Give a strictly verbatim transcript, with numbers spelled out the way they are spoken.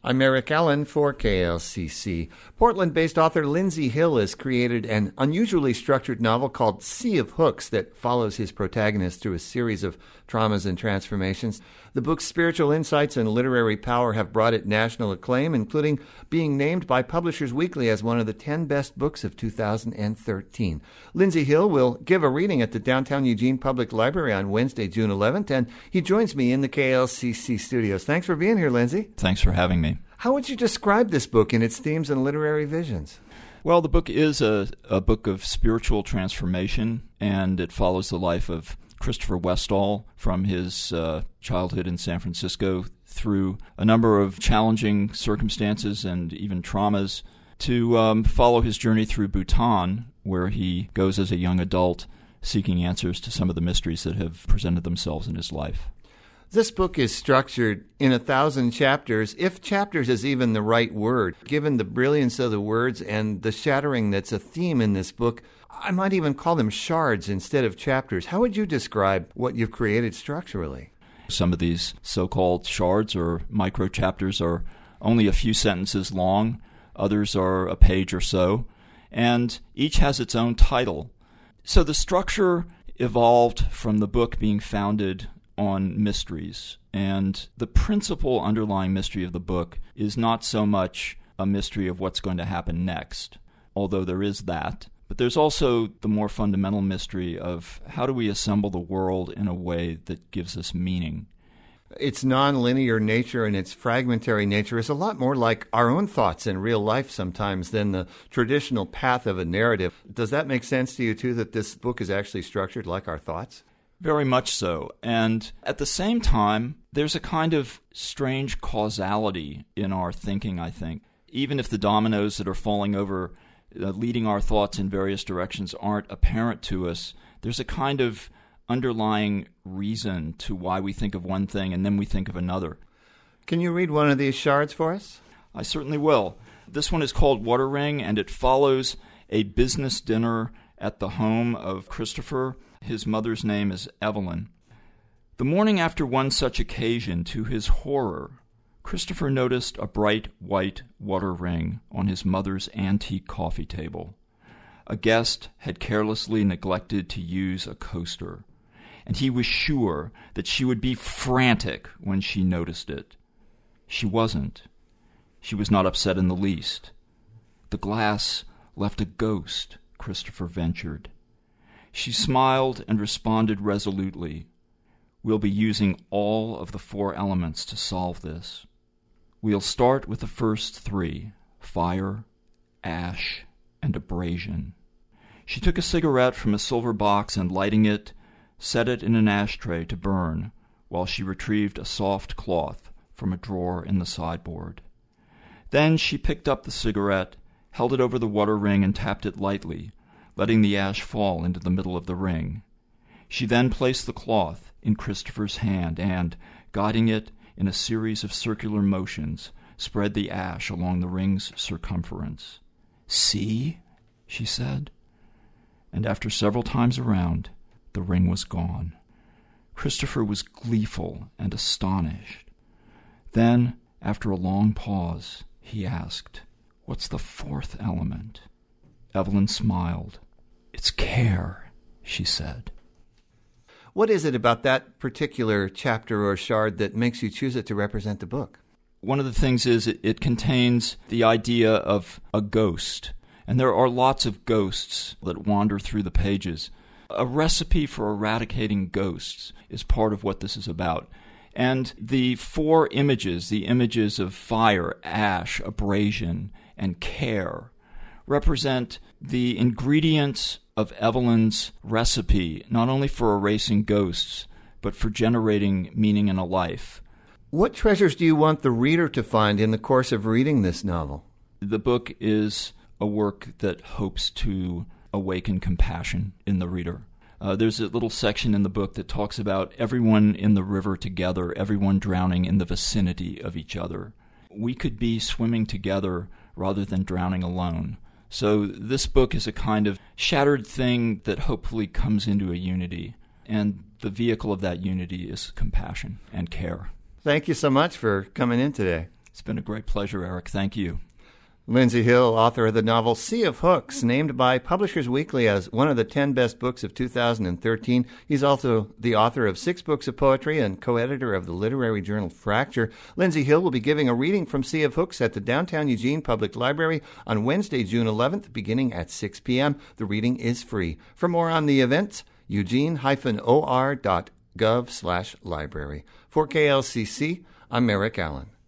I'm Eric Allen for K L C C. Portland-based author Lindsay Hill has created an unusually structured novel called Sea of Hooks that follows his protagonist through a series of traumas and transformations. The book's spiritual insights and literary power have brought it national acclaim, including being named by Publishers Weekly as one of the ten best books of two thousand thirteen. Lindsay Hill will give a reading at the Downtown Eugene Public Library on Wednesday, June eleventh, and he joins me in the K L C C studios. Thanks for being here, Lindsay. Thanks for having me. How would you describe this book in its themes and literary visions? Well, the book is a, a book of spiritual transformation, and it follows the life of Christopher Westall from his uh, childhood in San Francisco through a number of challenging circumstances and even traumas to um, follow his journey through Bhutan, where he goes as a young adult seeking answers to some of the mysteries that have presented themselves in his life. This book is structured in a thousand chapters, if chapters is even the right word. Given the brilliance of the words and the shattering that's a theme in this book, I might even call them shards instead of chapters. How would you describe what you've created structurally? Some of these so-called shards or micro-chapters are only a few sentences long. Others are a page or so. And each has its own title. So the structure evolved from the book being founded on mysteries. And the principal underlying mystery of the book is not so much a mystery of what's going to happen next, although there is that. But there's also the more fundamental mystery of how do we assemble the world in a way that gives us meaning. Its nonlinear nature and its fragmentary nature is a lot more like our own thoughts in real life sometimes than the traditional path of a narrative. Does that make sense to you, too, that this book is actually structured like our thoughts? Very much so. And at the same time, there's a kind of strange causality in our thinking, I think. Even if the dominoes that are falling over, uh, leading our thoughts in various directions aren't apparent to us, there's a kind of underlying reason to why we think of one thing and then we think of another. Can you read one of these shards for us? I certainly will. This one is called Water Ring, and it follows a business dinner at the home of Christopher. His mother's name is Evelyn. The morning after one such occasion, to his horror, Christopher noticed a bright white water ring on his mother's antique coffee table. A guest had carelessly neglected to use a coaster, and he was sure that she would be frantic when she noticed it. She wasn't. She was not upset in the least. The glass left a ghost, Christopher ventured. She smiled and responded resolutely. We'll be using all of the four elements to solve this. We'll start with the first three, fire, ash, and abrasion. She took a cigarette from a silver box and, lighting it, set it in an ashtray to burn while she retrieved a soft cloth from a drawer in the sideboard. Then she picked up the cigarette, held it over the water ring, and tapped it lightly, letting the ash fall into the middle of the ring. She then placed the cloth in Christopher's hand and, guiding it in a series of circular motions, spread the ash along the ring's circumference. "See?" she said. And after several times around, the ring was gone. Christopher was gleeful and astonished. Then, after a long pause, he asked, "What's the fourth element?" Evelyn smiled. "It's care," she said. What is it about that particular chapter or shard that makes you choose it to represent the book? One of the things is it, it contains the idea of a ghost, and there are lots of ghosts that wander through the pages. A recipe for eradicating ghosts is part of what this is about. And the four images, the images of fire, ash, abrasion, and care, represent the ingredients of Evelyn's recipe, not only for erasing ghosts, but for generating meaning in a life. What treasures do you want the reader to find in the course of reading this novel? The book is a work that hopes to awaken compassion in the reader. Uh, there's a little section in the book that talks about everyone in the river together, everyone drowning in the vicinity of each other. We could be swimming together rather than drowning alone. So this book is a kind of shattered thing that hopefully comes into a unity, and the vehicle of that unity is compassion and care. Thank you so much for coming in today. It's been a great pleasure, Eric. Thank you. Lindsey Hill, author of the novel Sea of Hooks, named by Publishers Weekly as one of the ten best books of two thousand thirteen. He's also the author of six books of poetry and co-editor of the literary journal Fracture. Lindsey Hill will be giving a reading from Sea of Hooks at the Downtown Eugene Public Library on Wednesday, June eleventh, beginning at six p.m. The reading is free. For more on the event, eugene dash o r dot gov slash library. For K L C C, I'm Eric Allen.